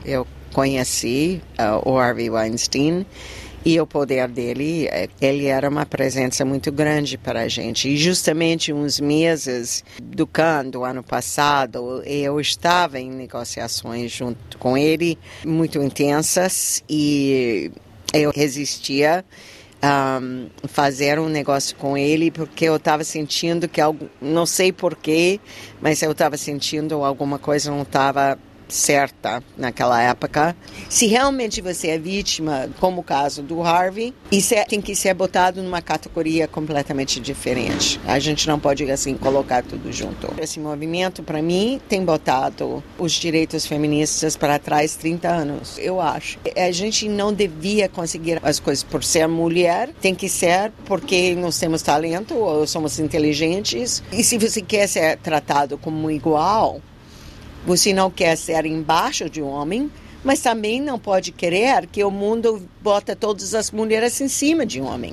Eu conheci o Harvey Weinstein e o poder dele, ele era uma presença muito grande para a gente. E justamente uns meses do ano passado, eu estava em negociações junto com ele, muito intensas, e eu resistia fazer um negócio com ele, porque eu estava sentindo que, não sei porquê, mas eu estava sentindo alguma coisa não estava certa naquela época. Se realmente você é vítima, como o caso do Harvey, isso tem que ser botado numa categoria completamente diferente. A gente não pode, assim, colocar tudo junto. Esse movimento, para mim, tem botado os direitos feministas para trás 30 anos, eu acho. A gente não devia conseguir as coisas por ser mulher, tem que ser porque nós temos talento ou somos inteligentes. E se você quer ser tratado como igual, você não quer ser embaixo de um homem, mas também não pode querer que o mundo bota todas as mulheres em cima de um homem.